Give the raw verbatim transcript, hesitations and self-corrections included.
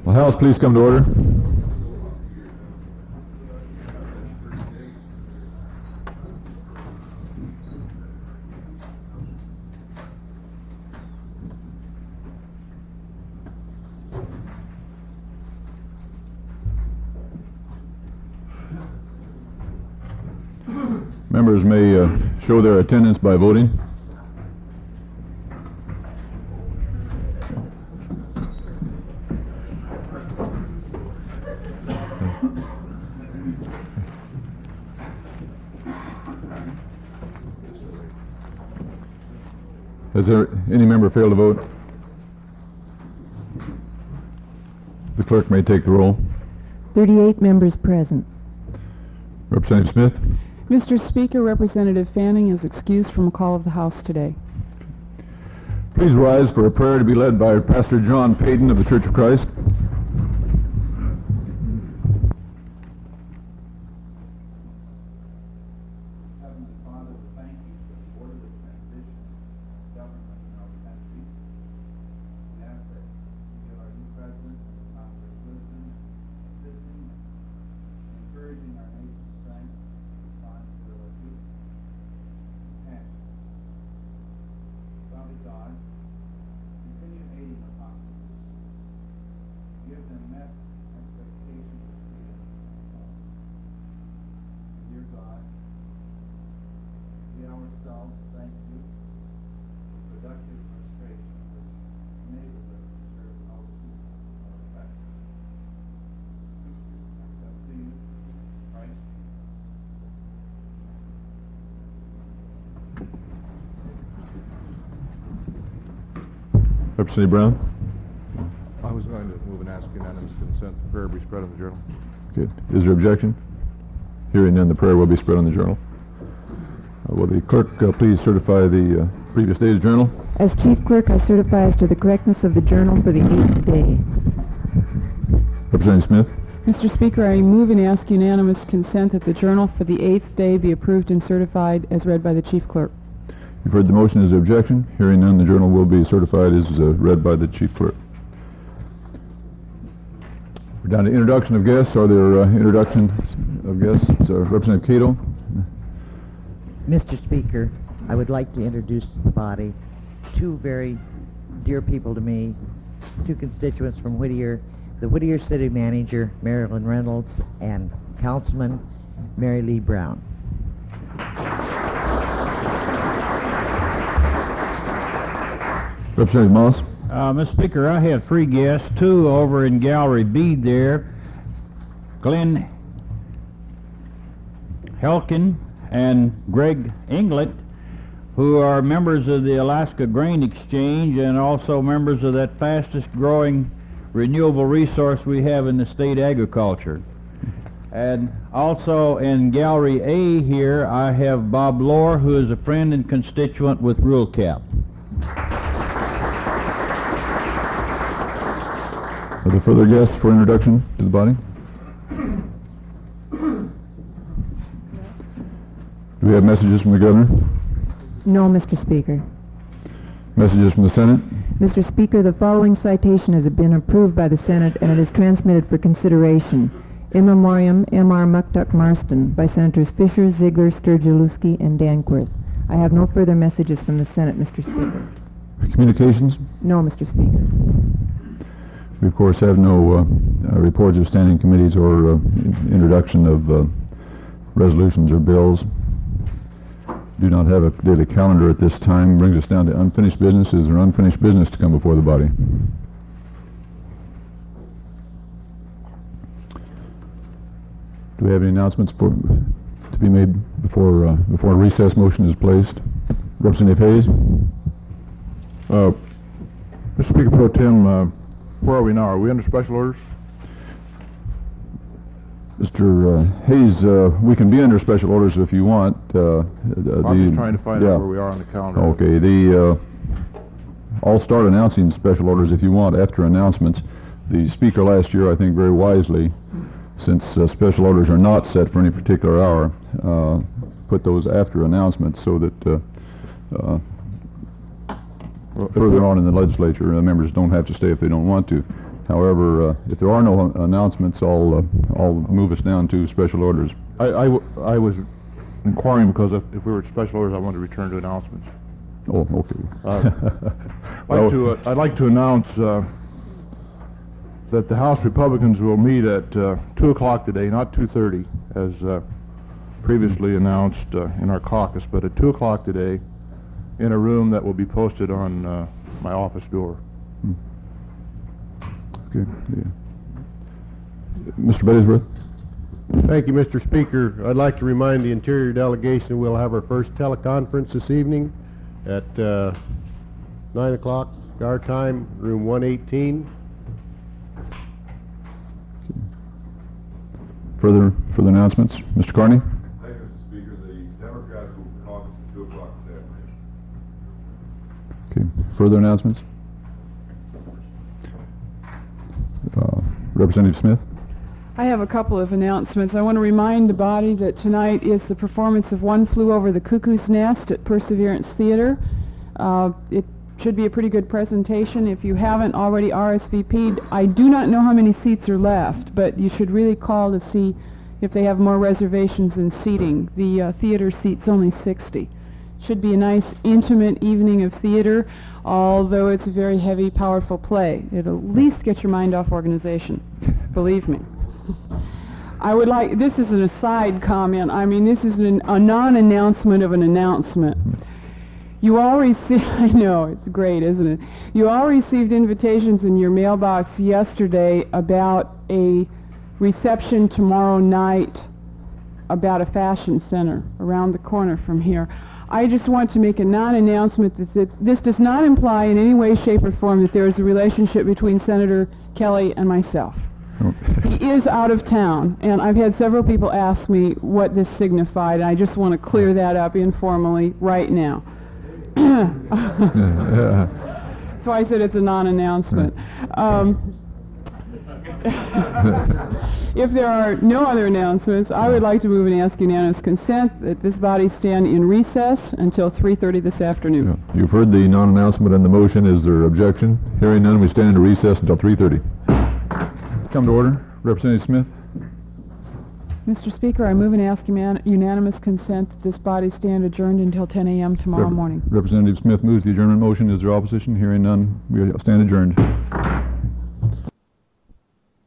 Will House please come to order? Members may uh, show their attendance by voting. Has there any member failed to vote? The clerk may take the roll. thirty-eight members present. Representative Smith? Mister Speaker, Representative Fanning is excused from a call of the House today. Please rise for a prayer to be led by Pastor John Payton of the Church of Christ. Heavenly Father, we thank you for the orderly transition of government in our country. We ask that you give our new president and Congress wisdom, assisting and encouraging our nation's strength, responsibility, and passion. Father God, continue aiding apostles. Give them met expectations of freedom and hope. Dear God, we ourselves thank you for productive frustration which enables us to serve all people more effectively. It's up to you, Christ Jesus. Representative Brown? I was going to move and ask unanimous consent the prayer be spread on the journal. Good. Is there objection? Hearing none, the prayer will be spread on the journal. Uh, will the clerk uh, please certify the uh, previous day's journal? As Chief Clerk, I certify as to the correctness of the journal for the eighth day. Representative Smith? Mister Speaker, I move and ask unanimous consent that the journal for the eighth day be approved and certified as read by the Chief Clerk. You've heard the motion. Is there objection? Hearing none, the journal will be certified as uh, read by the Chief Clerk. We're down to introduction of guests. Are there uh, introductions of guests? Uh, Representative Cato? Mister Speaker, I would like to introduce to the body two very dear people to me, two constituents from Whittier, the Whittier City Manager, Marilyn Reynolds, and Councilman Mary Lee Brown. Representative Moss? Uh, Mister Speaker, I have three guests, two over in Gallery B there, Glenn Helkin and Greg Inglet, who are members of the Alaska Grain Exchange and also members of that fastest growing renewable resource we have in the state agriculture. And also in Gallery A here, I have Bob Lohr, who is a friend and constituent with RuleCap. Are there further guests for introduction to the body? Do we have messages from the Governor? No, Mister Speaker. Messages from the Senate? Mister Speaker, the following citation has been approved by the Senate and it is transmitted for consideration. In memoriam, M R Muktuk Marston, by Senators Fisher, Ziegler, Sturgielewski, and Danforth. I have no further messages from the Senate, Mister Speaker. Communications? No, Mister Speaker. We, of course, have no uh, uh, reports of standing committees or uh, introduction of uh, resolutions or bills. Do not have a daily calendar at this time. Brings us down to unfinished business. Is there unfinished business to come before the body? Do we have any announcements for, to be made before uh, before a recess motion is placed? Representative Hayes? Uh, Mister Speaker Pro Tem, uh, where are we now? Are we under special orders? Mister Uh, Hayes, uh, we can be under special orders if you want. Uh, well, I'm just trying to find yeah. out where we are on the calendar. Okay. The uh, I'll start announcing special orders if you want after announcements. The Speaker last year, I think very wisely, since uh, special orders are not set for any particular hour, uh, put those after announcements so that uh, uh, Well, if further there- on in the legislature. The members don't have to stay if they don't want to. However, uh, if there are no announcements, I'll, uh, I'll move us down to special orders. I, I w- I was inquiring because if, if we were at special orders, I wanted to return to announcements. Oh, okay. Uh, I'd Well, like to, uh, I'd like to announce uh, that the House Republicans will meet at uh, two o'clock today, not two thirty, as uh, previously announced uh, in our caucus, but at two o'clock today in a room that will be posted on uh, my office door. Okay. Yeah. Mister Bettesworth? Thank you, Mister Speaker. I'd like to remind the Interior Delegation we'll have our first teleconference this evening at uh, nine o'clock our time, room one eighteen. Further, further announcements? Mister Carney? Thank you, Mister Speaker. The Democrats will caucus at two o'clock this afternoon. Okay. Further announcements? Uh, Representative Smith? I have a couple of announcements. I want to remind the body that tonight is the performance of One Flew Over the Cuckoo's Nest at Perseverance Theater. Uh, it should be a pretty good presentation. If you haven't already R S V P'd, I do not know how many seats are left, but you should really call to see if they have more reservations than seating. The uh, theater seats only sixty. Should be a nice, intimate evening of theater, although it's a very heavy, powerful play. It'll at least get your mind off organization, believe me. I would like, this is an aside comment, I mean, this is an, a non-announcement of an announcement. You all received, I know, it's great, isn't it? You all received invitations in your mailbox yesterday about a reception tomorrow night about a fashion center around the corner from here. I just want to make a non-announcement that this, this does not imply in any way, shape, or form that there is a relationship between Senator Kelly and myself. He is out of town, and I've had several people ask me what this signified, and I just want to clear that up informally right now. So I said it's a non-announcement. Um, if there are no other announcements, I would like to move and ask unanimous consent that this body stand in recess until three thirty this afternoon. Yeah. You've heard the non-announcement and the motion. Is there objection? Hearing none, we stand into recess until three thirty. Come to order. Representative Smith? Mister Speaker, I move and ask uman- unanimous consent that this body stand adjourned until ten a m tomorrow Rep- morning. Representative Smith moves the adjournment motion. Is there opposition? Hearing none, we stand adjourned.